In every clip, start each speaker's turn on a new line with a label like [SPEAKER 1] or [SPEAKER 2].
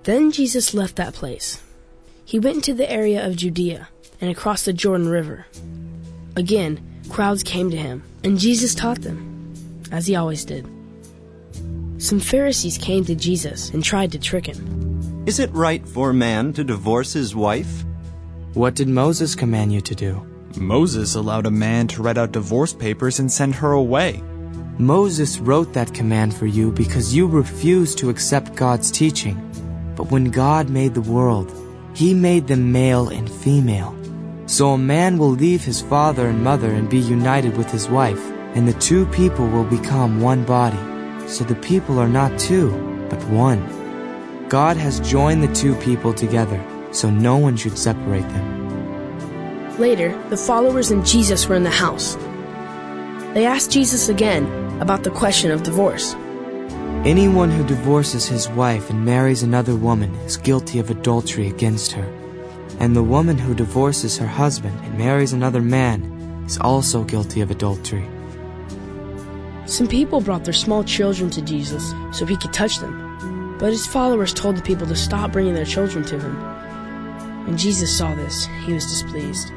[SPEAKER 1] Then Jesus left that place. He went into the area of Judea and across the Jordan River. Again, crowds came to him, and Jesus taught them, as he always did. Some Pharisees came to Jesus and tried to trick him.
[SPEAKER 2] Is it right for a man to divorce his wife?
[SPEAKER 3] What did Moses command you to do?
[SPEAKER 4] Moses allowed a man to write out divorce papers and send her away.
[SPEAKER 3] Moses wrote that command for you because you refused to accept God's teaching. But when God made the world, He made them male and female. So a man will leave his father and mother and be united with his wife, and the two people will become one body. So the people are not two, but one. God has joined the two people together, so no one should separate them.
[SPEAKER 1] Later, the followers and Jesus were in the house. They asked Jesus again about the question of divorce.
[SPEAKER 3] Anyone who divorces his wife and marries another woman is guilty of adultery against her. And the woman who divorces her husband and marries another man is also guilty of adultery.
[SPEAKER 1] Some people brought their small children to Jesus so he could touch them. But his followers told the people to stop bringing their children to him. When Jesus saw this, he was displeased.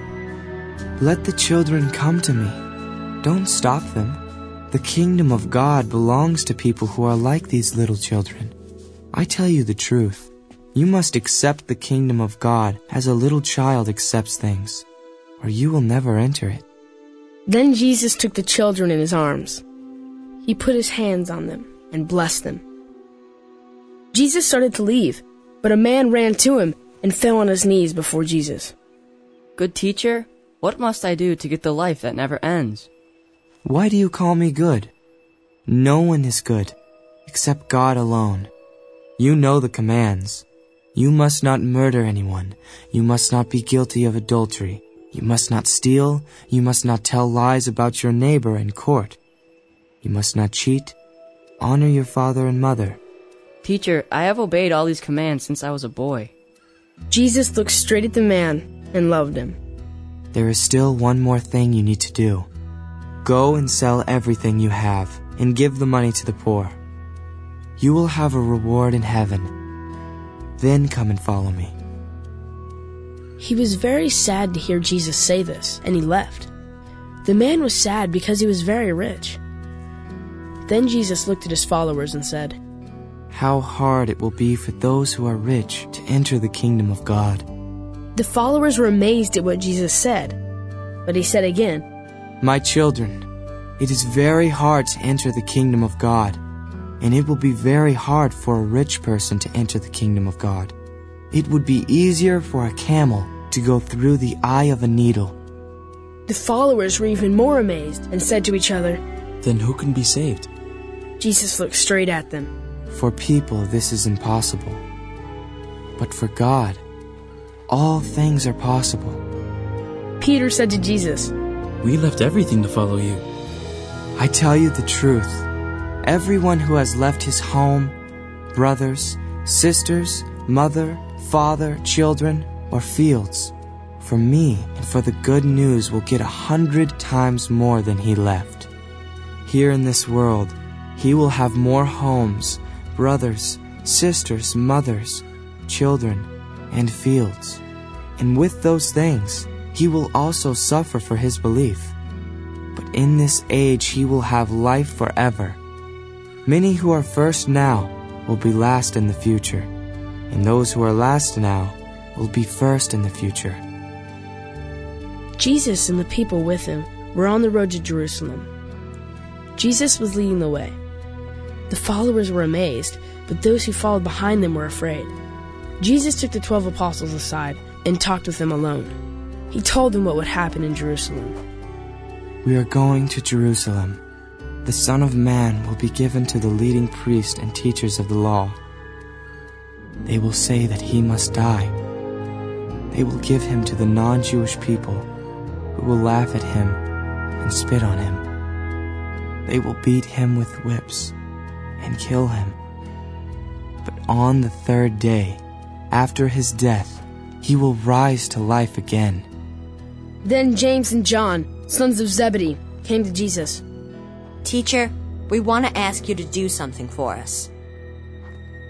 [SPEAKER 3] Let the children come to me. Don't stop them. The kingdom of God belongs to people who are like these little children. I tell you the truth. You must accept the kingdom of God as a little child accepts things, or you will never enter it.
[SPEAKER 1] Then Jesus took the children in his arms. He put his hands on them and blessed them. Jesus started to leave, but a man ran to him and fell on his knees before Jesus.
[SPEAKER 5] Good teacher, what must I do to get the life that never ends?
[SPEAKER 3] Why do you call me good? No one is good, except God alone. You know the commands. You must not murder anyone. You must not be guilty of adultery. You must not steal. You must not tell lies about your neighbor in court. You must not cheat. Honor your father and mother.
[SPEAKER 5] Teacher, I have obeyed all these commands since I was a boy.
[SPEAKER 1] Jesus looked straight at the man and loved him.
[SPEAKER 3] There is still one more thing you need to do. Go and sell everything you have and give the money to the poor. You will have a reward in heaven. Then come and follow me.
[SPEAKER 1] He was very sad to hear Jesus say this, and he left. The man was sad because he was very rich. Then Jesus looked at his followers and said,
[SPEAKER 3] How hard it will be for those who are rich to enter the kingdom of God.
[SPEAKER 1] The followers were amazed at what Jesus said, but he said again,
[SPEAKER 3] My children, it is very hard to enter the kingdom of God, and it will be very hard for a rich person to enter the kingdom of God. It would be easier for a camel to go through the eye of a needle.
[SPEAKER 1] The followers were even more amazed and said to each other,
[SPEAKER 6] Then who can be saved?
[SPEAKER 1] Jesus looked straight at them.
[SPEAKER 3] For people, this is impossible. But for God, all things are possible.
[SPEAKER 1] Peter said to Jesus,
[SPEAKER 6] We left everything to follow you.
[SPEAKER 3] I tell you the truth. Everyone who has left his home, brothers, sisters, mother, father, children, or fields, for me and for the good news will get 100 times more than he left. Here in this world, he will have more homes, brothers, sisters, mothers, children, and fields. And with those things, he will also suffer for his belief. But in this age he will have life forever. Many who are first now will be last in the future, and those who are last now will be first in the future.
[SPEAKER 1] Jesus and the people with him were on the road to Jerusalem. Jesus was leading the way. The followers were amazed, but those who followed behind them were afraid. Jesus took the 12 apostles aside and talked with them alone. He told them what would happen in Jerusalem.
[SPEAKER 3] We are going to Jerusalem. The Son of Man will be given to the leading priests and teachers of the law. They will say that he must die. They will give him to the non-Jewish people, who will laugh at him and spit on him. They will beat him with whips and kill him. But on the third day, after his death, he will rise to life again.
[SPEAKER 1] Then James and John, sons of Zebedee, came to Jesus.
[SPEAKER 7] Teacher, we want to ask you to do something for us.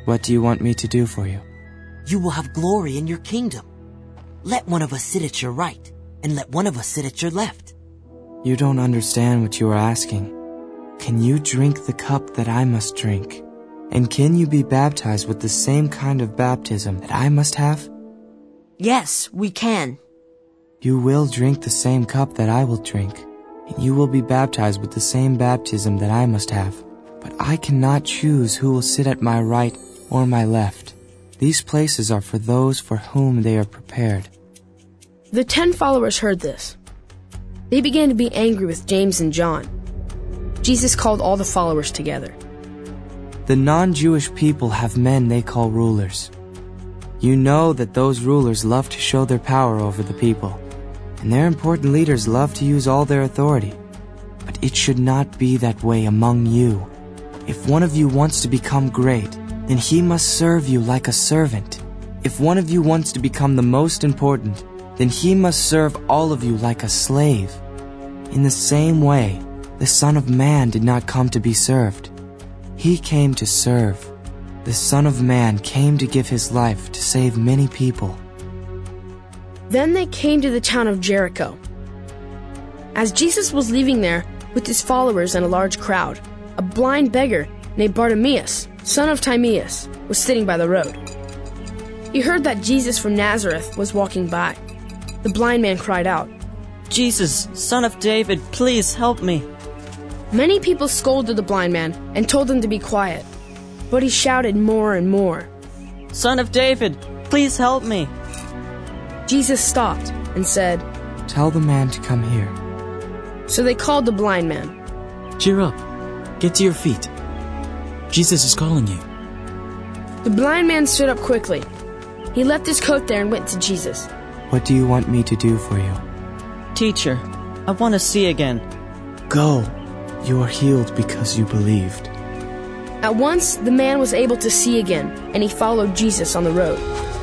[SPEAKER 3] What do you want me to do for you?
[SPEAKER 7] You will have glory in your kingdom. Let one of us sit at your right, and let one of us sit at your left.
[SPEAKER 3] You don't understand what you are asking. Can you drink the cup that I must drink? And can you be baptized with the same kind of baptism that I must have?
[SPEAKER 8] Yes, we can.
[SPEAKER 3] You will drink the same cup that I will drink, and you will be baptized with the same baptism that I must have. But I cannot choose who will sit at my right or my left. These places are for those for whom they are prepared.
[SPEAKER 1] The 10 followers heard this. They began to be angry with James and John. Jesus called all the followers together.
[SPEAKER 3] The non-Jewish people have men they call rulers. You know that those rulers love to show their power over the people, and their important leaders love to use all their authority. But it should not be that way among you. If one of you wants to become great, then he must serve you like a servant. If one of you wants to become the most important, then he must serve all of you like a slave. In the same way, the Son of Man did not come to be served. He came to serve. The Son of Man came to give his life to save many people.
[SPEAKER 1] Then they came to the town of Jericho. As Jesus was leaving there with his followers and a large crowd, a blind beggar named Bartimaeus, son of Timaeus, was sitting by the road. He heard that Jesus from Nazareth was walking by. The blind man cried out,
[SPEAKER 5] Jesus, Son of David, please help me.
[SPEAKER 1] Many people scolded the blind man and told him to be quiet, but he shouted more and more,
[SPEAKER 5] Son of David, please help me.
[SPEAKER 1] Jesus stopped and said,
[SPEAKER 3] Tell the man to come here.
[SPEAKER 1] So they called the blind man.
[SPEAKER 6] Cheer up. Get to your feet. Jesus is calling you.
[SPEAKER 1] The blind man stood up quickly. He left his coat there and went to Jesus.
[SPEAKER 3] What do you want me to do for you?
[SPEAKER 5] Teacher, I want to see again.
[SPEAKER 3] Go. You are healed because you believed.
[SPEAKER 1] At once, the man was able to see again, and he followed Jesus on the road.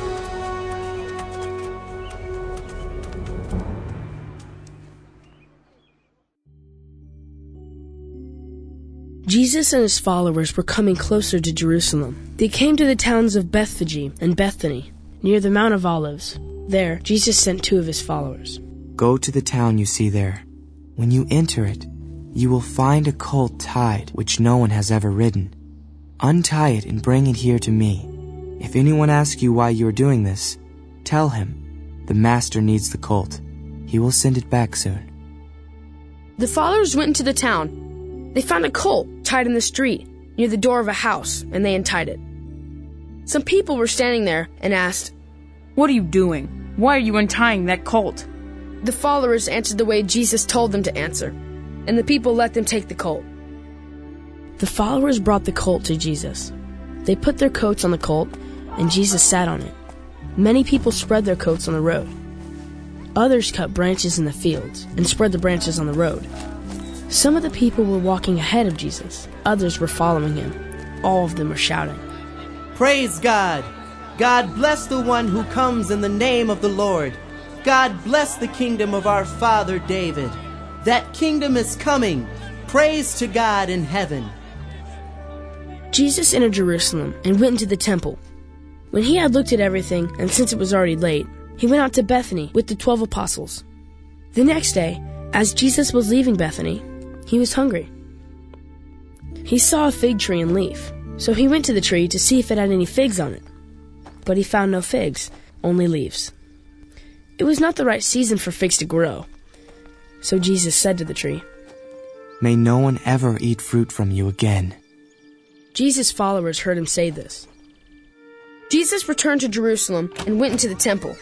[SPEAKER 1] Jesus and his followers were coming closer to Jerusalem. They came to the towns of Bethphage and Bethany, near the Mount of Olives. There, Jesus sent 2 of his followers.
[SPEAKER 3] Go to the town you see there. When you enter it, you will find a colt tied, which no one has ever ridden. Untie it and bring it here to me. If anyone asks you why you are doing this, tell him, the master needs the colt. He will send it back soon.
[SPEAKER 1] The followers went into the town. They found a colt tied in the street, near the door of a house, and they untied it. Some people were standing there and asked,
[SPEAKER 9] What are you doing? Why are you untying that colt?
[SPEAKER 1] The followers answered the way Jesus told them to answer, and the people let them take the colt. The followers brought the colt to Jesus. They put their coats on the colt, and Jesus sat on it. Many people spread their coats on the road. Others cut branches in the fields and spread the branches on the road. Some of the people were walking ahead of Jesus. Others were following him. All of them were shouting,
[SPEAKER 10] Praise God! God bless the one who comes in the name of the Lord. God bless the kingdom of our father David. That kingdom is coming. Praise to God in heaven.
[SPEAKER 1] Jesus entered Jerusalem and went into the temple. When he had looked at everything, and since it was already late, he went out to Bethany with the 12 apostles. The next day, as Jesus was leaving Bethany, he was hungry. He saw a fig tree and leaf, so he went to the tree to see if it had any figs on it. But he found no figs, only leaves. It was not the right season for figs to grow. So Jesus said to the tree,
[SPEAKER 3] May no one ever eat fruit from you again.
[SPEAKER 1] Jesus' followers heard him say this. Jesus returned to Jerusalem and went into the temple.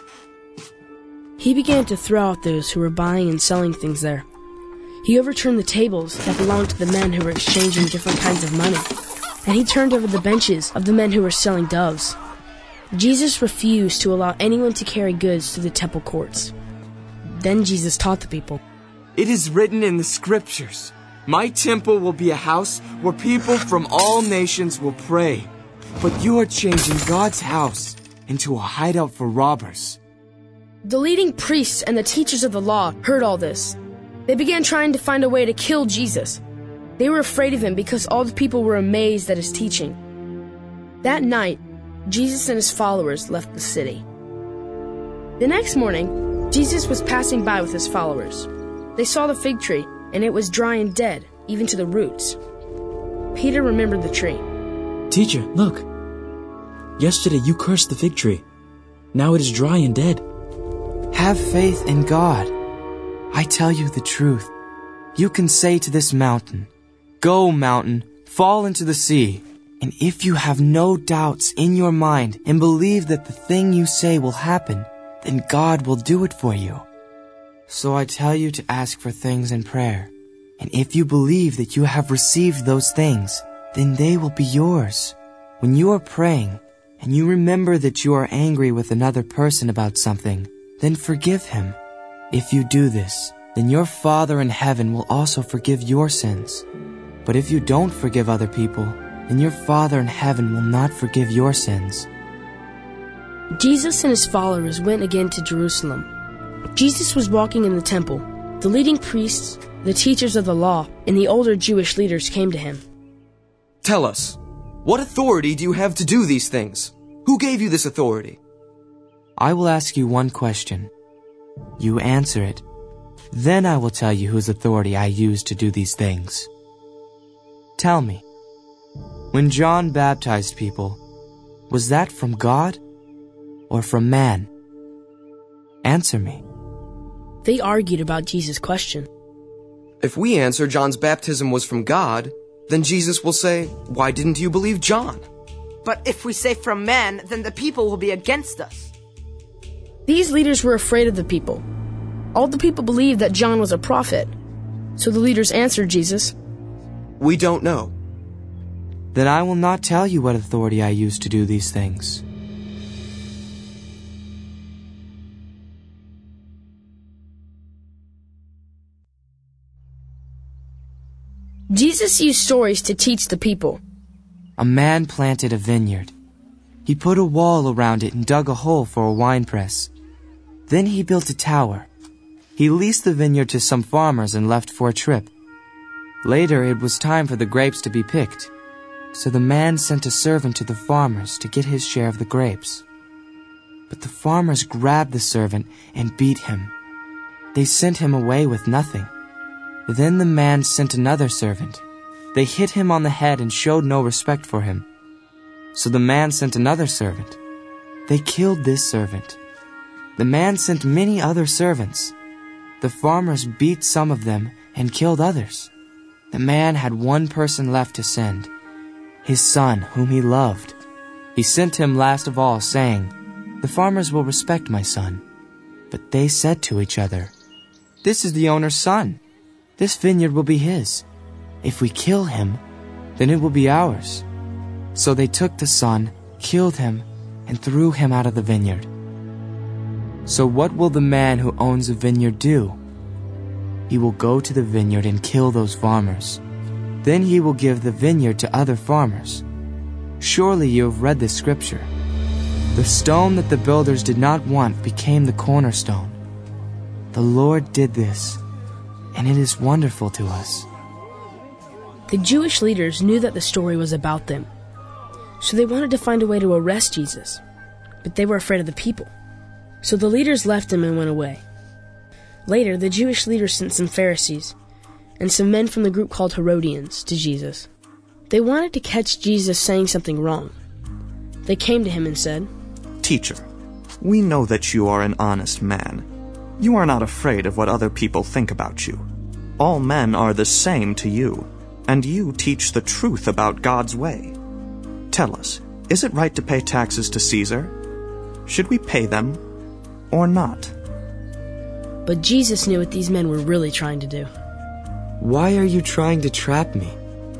[SPEAKER 1] He began to throw out those who were buying and selling things there. He overturned the tables that belonged to the men who were exchanging different kinds of money, and he turned over the benches of the men who were selling doves. Jesus refused to allow anyone to carry goods through the temple courts. Then Jesus taught the people,
[SPEAKER 3] It is written in the scriptures, My temple will be a house where people from all nations will pray. But you are changing God's house into a hideout for robbers.
[SPEAKER 1] The leading priests and the teachers of the law heard all this. They began trying to find a way to kill Jesus. They were afraid of him because all the people were amazed at his teaching. That night, Jesus and his followers left the city. The next morning, Jesus was passing by with his followers. They saw the fig tree, and it was dry and dead, even to the roots. Peter remembered the tree.
[SPEAKER 6] Teacher, look. Yesterday you cursed the fig tree. Now it is dry and dead.
[SPEAKER 3] Have faith in God. I tell you the truth. You can say to this mountain, "Go, mountain, fall into the sea." And if you have no doubts in your mind and believe that the thing you say will happen, then God will do it for you. So I tell you to ask for things in prayer. And if you believe that you have received those things, then they will be yours. When you are praying, and you remember that you are angry with another person about something, then forgive him. If you do this, then your Father in heaven will also forgive your sins. But if you don't forgive other people, then your Father in heaven will not forgive your sins.
[SPEAKER 1] Jesus and his followers went again to Jerusalem. Jesus was walking in the temple. The leading priests, the teachers of the law, and the older Jewish leaders came to him.
[SPEAKER 11] Tell us, what authority do you have to do these things? Who gave you this authority?
[SPEAKER 3] I will ask you one question. You answer it. Then I will tell you whose authority I use to do these things. Tell me, when John baptized people, was that from God or from man? Answer me.
[SPEAKER 1] They argued about Jesus' question.
[SPEAKER 11] If we answer John's baptism was from God, then Jesus will say, "Why didn't you believe John?"
[SPEAKER 8] But if we say from man, then the people will be against us.
[SPEAKER 1] These leaders were afraid of the people. All the people believed that John was a prophet. So the leaders answered Jesus,
[SPEAKER 11] "We don't know."
[SPEAKER 3] Then I will not tell you what authority I use to do these things.
[SPEAKER 1] Jesus used stories to teach the people.
[SPEAKER 3] A man planted a vineyard. He put a wall around it and dug a hole for a winepress. Then he built a tower. He leased the vineyard to some farmers and left for a trip. Later, it was time for the grapes to be picked. So the man sent a servant to the farmers to get his share of the grapes. But the farmers grabbed the servant and beat him. They sent him away with nothing. Then the man sent another servant. They hit him on the head and showed no respect for him. So the man sent another servant. They killed this servant. The man sent many other servants. The farmers beat some of them and killed others. The man had one person left to send, his son whom he loved. He sent him last of all, saying, "The farmers will respect my son." But they said to each other, "This is the owner's son. This vineyard will be his. If we kill him, then it will be ours." So they took the son, killed him, and threw him out of the vineyard. So what will the man who owns a vineyard do? He will go to the vineyard and kill those farmers. Then he will give the vineyard to other farmers. Surely you have read this scripture. The stone that the builders did not want became the cornerstone. The Lord did this, and it is wonderful to us.
[SPEAKER 1] The Jewish leaders knew that the story was about them. So they wanted to find a way to arrest Jesus. But they were afraid of the people. So the leaders left him and went away. Later, the Jewish leaders sent some Pharisees and some men from the group called Herodians to Jesus. They wanted to catch Jesus saying something wrong. They came to him and said,
[SPEAKER 12] "Teacher, we know that you are an honest man. You are not afraid of what other people think about you. All men are the same to you, and you teach the truth about God's way. Tell us, is it right to pay taxes to Caesar? Should we pay them or not?"
[SPEAKER 1] But Jesus knew what these men were really trying to do.
[SPEAKER 3] Why are you trying to trap me?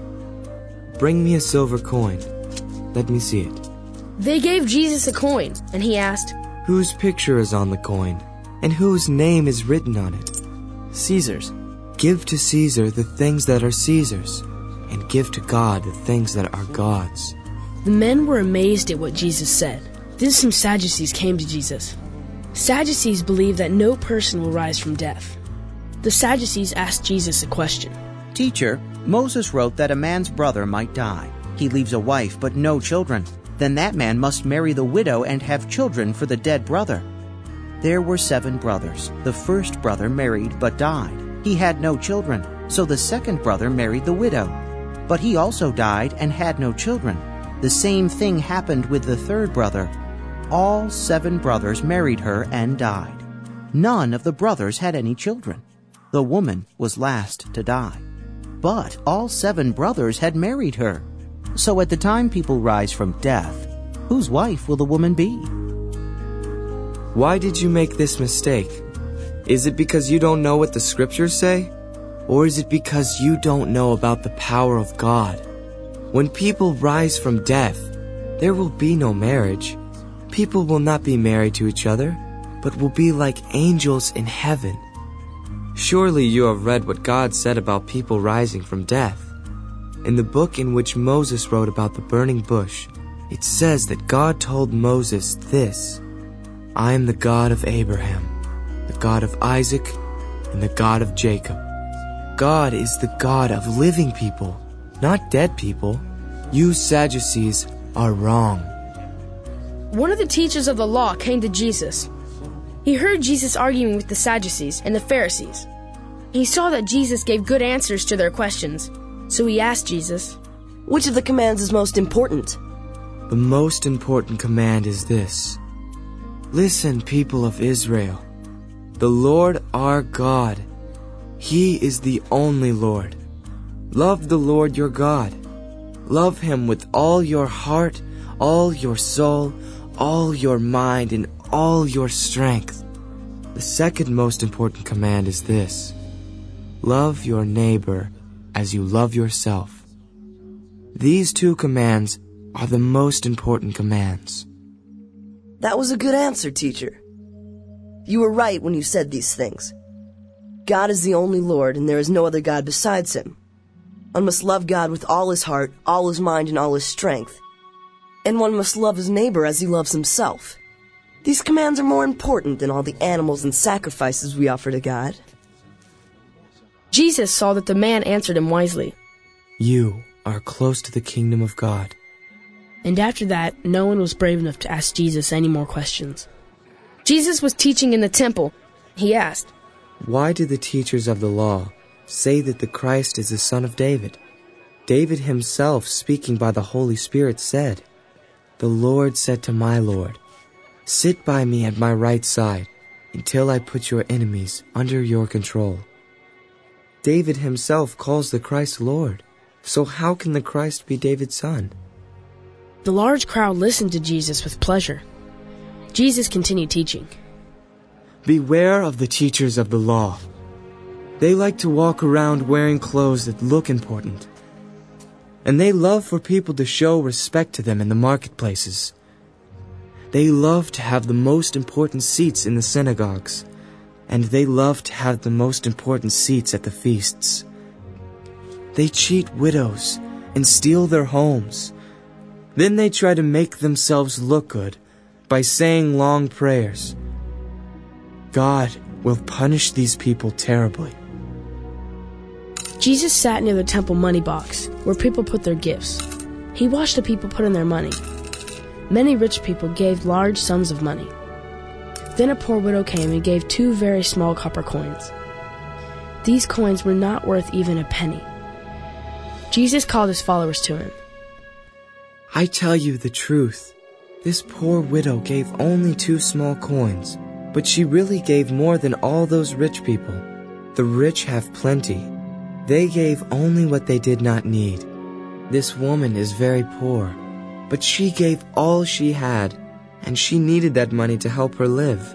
[SPEAKER 3] Bring me a silver coin. Let me see it.
[SPEAKER 1] They gave Jesus a coin, and he asked,
[SPEAKER 3] Whose picture is on the coin, and whose name is written on it?
[SPEAKER 6] Caesar's.
[SPEAKER 3] Give to Caesar the things that are Caesar's, and give to God the things that are God's.
[SPEAKER 1] The men were amazed at what Jesus said. Then some Sadducees came to Jesus. Sadducees believe that no person will rise from death. The Sadducees asked Jesus a question.
[SPEAKER 13] "Teacher, Moses wrote that a man's brother might die. He leaves a wife but no children. then that man must marry the widow and have children for the dead brother. There were 7 brothers. The first brother married but died. He had no children, so the second brother married the widow. But he also died and had no children. The same thing happened with the third brother. All 7 brothers married her and died. None of the brothers had any children. The woman was last to die. But all 7 brothers had married her. So at the time people rise from death, whose wife will the woman be?
[SPEAKER 3] Why did you make this mistake? Is it because you don't know what the scriptures say? Or is it because you don't know about the power of God? When people rise from death, there will be no marriage. People will not be married to each other, but will be like angels in heaven. Surely you have read what God said about people rising from death. In the book in which Moses wrote about the burning bush, it says that God told Moses this: I am the God of Abraham, the God of Isaac, and the God of Jacob. God is the God of living people, not dead people. You Sadducees are wrong.
[SPEAKER 1] One of the teachers of the law came to Jesus. He heard Jesus arguing with the Sadducees and the Pharisees. He saw that Jesus gave good answers to their questions, so he asked Jesus,
[SPEAKER 14] "Which of the commands is most important?"
[SPEAKER 3] The most important command is this: Listen, people of Israel. The Lord our God, He is the only Lord. Love the Lord your God. Love Him with all your heart, all your soul, all your mind, and all your strength. The second most important command is this: Love your neighbor as you love yourself. These 2 commands are the most important commands.
[SPEAKER 14] That was a good answer, teacher. You were right when you said these things. God is the only Lord, and there is no other God besides Him. One must love God with all his heart, all his mind, and all his strength. And one must love his neighbor as he loves himself. These commands are more important than all the animals and sacrifices we offer to God.
[SPEAKER 1] Jesus saw that the man answered him wisely.
[SPEAKER 3] You are close to the kingdom of God.
[SPEAKER 1] And after that, no one was brave enough to ask Jesus any more questions. Jesus was teaching in the temple. He asked,
[SPEAKER 3] Why did the teachers of the law say that the Christ is the son of David? David himself, speaking by the Holy Spirit, said, The Lord said to my Lord, Sit by me at my right side until I put your enemies under your control. David himself calls the Christ Lord. So how can the Christ be David's son?
[SPEAKER 1] The large crowd listened to Jesus with pleasure. Jesus continued teaching.
[SPEAKER 3] Beware of the teachers of the law. They like to walk around wearing clothes that look important. And they love for people to show respect to them in the marketplaces. They love to have the most important seats in the synagogues. And they love to have the most important seats at the feasts. They cheat widows and steal their homes. Then they try to make themselves look good by saying long prayers. God will punish these people terribly.
[SPEAKER 1] Jesus sat near the temple money box, where people put their gifts. He watched the people put in their money. Many rich people gave large sums of money. Then a poor widow came and gave 2 very small copper coins. These coins were not worth even a penny. Jesus called his followers to him.
[SPEAKER 3] I tell you the truth. This poor widow gave only 2 small coins, but she really gave more than all those rich people. The rich have plenty. They gave only what they did not need. This woman is very poor, but she gave all she had, and she needed that money to help her live.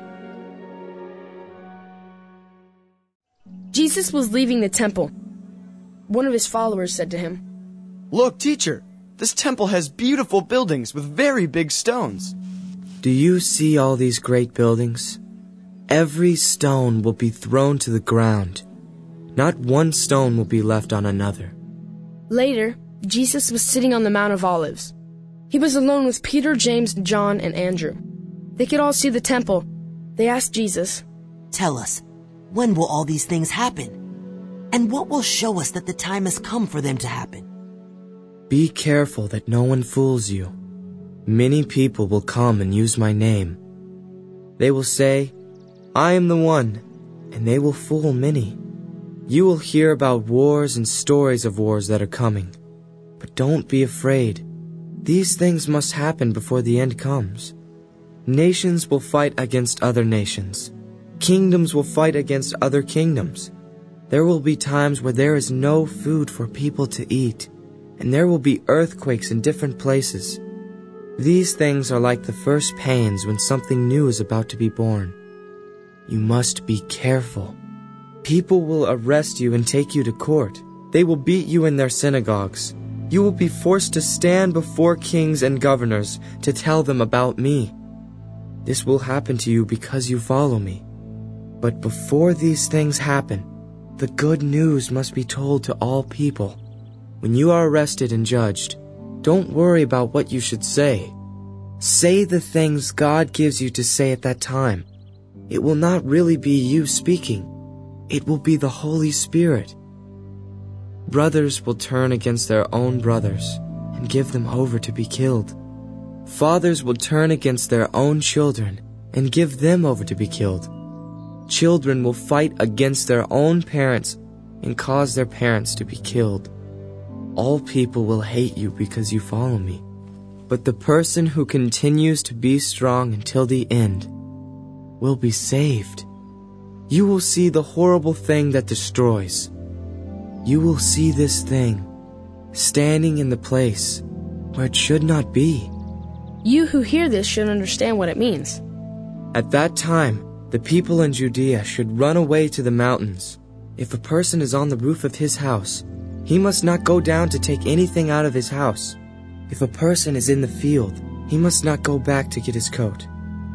[SPEAKER 1] Jesus was leaving the temple. One of his followers said to him,
[SPEAKER 4] Look, teacher, this temple has beautiful buildings with very big stones.
[SPEAKER 3] Do you see all these great buildings? Every stone will be thrown to the ground. Not one stone will be left on another.
[SPEAKER 1] Later, Jesus was sitting on the Mount of Olives. He was alone with Peter, James, John, and Andrew. They could all see the temple. They asked Jesus,
[SPEAKER 7] Tell us, when will all these things happen? And what will show us that the time has come for them to happen?
[SPEAKER 3] Be careful that no one fools you. Many people will come and use my name. They will say, I am the one, and they will fool many. You will hear about wars and stories of wars that are coming. But don't be afraid. These things must happen before the end comes. Nations will fight against other nations. Kingdoms will fight against other kingdoms. There will be times where there is no food for people to eat, and there will be earthquakes in different places. These things are like the first pains when something new is about to be born. You must be careful. People will arrest you and take you to court. They will beat you in their synagogues. You will be forced to stand before kings and governors to tell them about me. This will happen to you because you follow me. But before these things happen, the good news must be told to all people. When you are arrested and judged, don't worry about what you should say. Say the things God gives you to say at that time. It will not really be you speaking. It will be the Holy Spirit. Brothers will turn against their own brothers and give them over to be killed. Fathers will turn against their own children and give them over to be killed. Children will fight against their own parents and cause their parents to be killed. All people will hate you because you follow me. But the person who continues to be strong until the end will be saved. You will see the horrible thing that destroys. You will see this thing standing in the place where it should not be.
[SPEAKER 1] You who hear this should understand what it means.
[SPEAKER 3] At that time, the people in Judea should run away to the mountains. If a person is on the roof of his house, he must not go down to take anything out of his house. If a person is in the field, he must not go back to get his coat.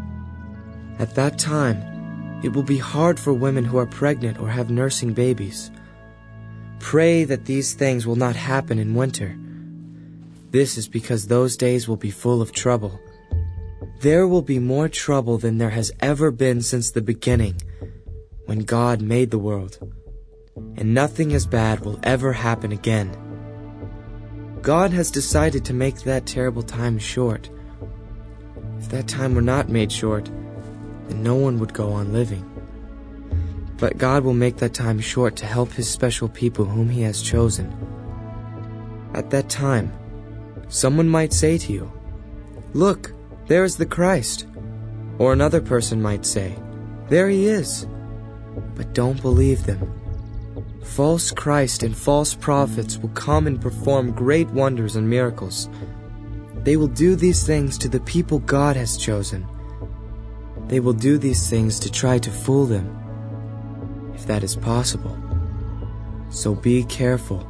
[SPEAKER 3] At that time, it will be hard for women who are pregnant or have nursing babies. Pray that these things will not happen in winter. This is because those days will be full of trouble. There will be more trouble than there has ever been since the beginning, when God made the world. And nothing as bad will ever happen again. God has decided to make that terrible time short. If that time were not made short, then no one would go on living. But God will make that time short to help His special people whom He has chosen. At that time, someone might say to you, "Look, there is the Christ." Or another person might say, "There He is." But don't believe them. False Christ and false prophets will come and perform great wonders and miracles. They will do these things to the people God has chosen. They will do these things to try to fool them, if that is possible. So be careful.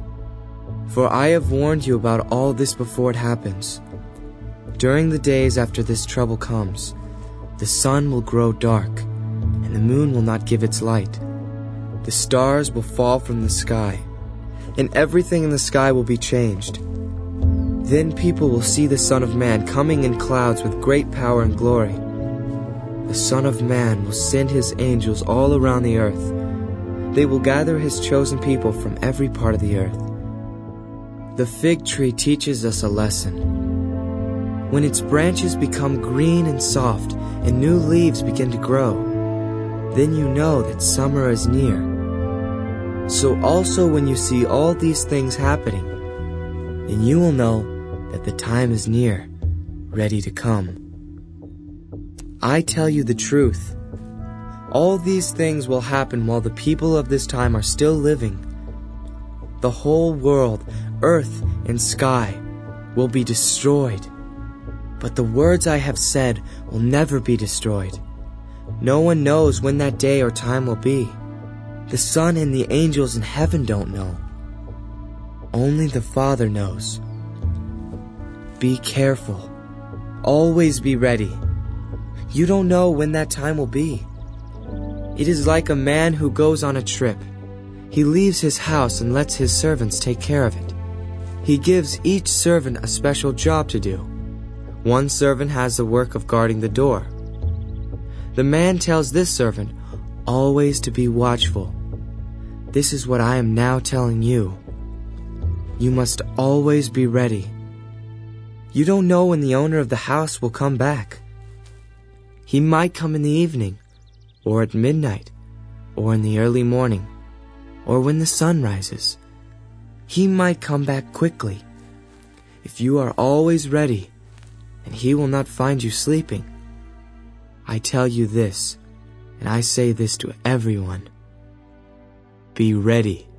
[SPEAKER 3] For I have warned you about all this before it happens. During the days after this trouble comes, the sun will grow dark, and the moon will not give its light. The stars will fall from the sky, and everything in the sky will be changed. Then people will see the Son of Man coming in clouds with great power and glory. The Son of Man will send His angels all around the earth. They will gather His chosen people from every part of the earth. The fig tree teaches us a lesson. When its branches become green and soft and new leaves begin to grow, then you know that summer is near. So also when you see all these things happening, then you will know that the time is near, ready to come. I tell you the truth. All these things will happen while the people of this time are still living. The whole world, earth and sky, will be destroyed. But the words I have said will never be destroyed. No one knows when that day or time will be. The Son and the angels in heaven don't know. Only the Father knows. Be careful. Always be ready. You don't know when that time will be. It is like a man who goes on a trip. He leaves his house and lets his servants take care of it. He gives each servant a special job to do. One servant has the work of guarding the door. The man tells this servant always to be watchful. This is what I am now telling you. You must always be ready. You don't know when the owner of the house will come back. He might come in the evening, or at midnight, or in the early morning, or when the sun rises. He might come back quickly. If you are always ready, and he will not find you sleeping, I tell you this, and I say this to everyone: be ready.